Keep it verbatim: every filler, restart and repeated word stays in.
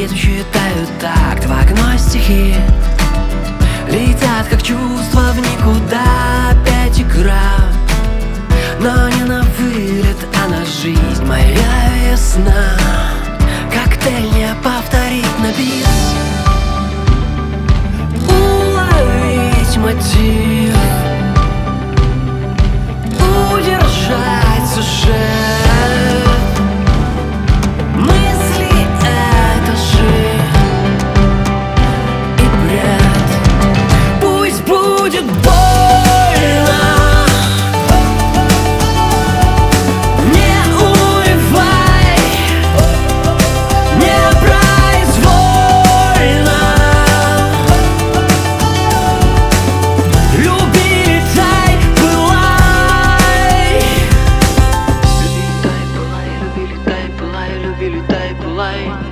ритм считают такт, в окно стихи летят, как чувства в никуда. Опять игра, но не на вылет, а на жизнь. Моя весна, коктейль не повторить на бис. Уловить мотив, удержать сюжет. Мысли — это же и бред. Пусть будет больно, не унывай, непроизвольно. Люби, летай, пылай. Люби, летай, пылай, люби, летай, пылай, люби, летай, пылай.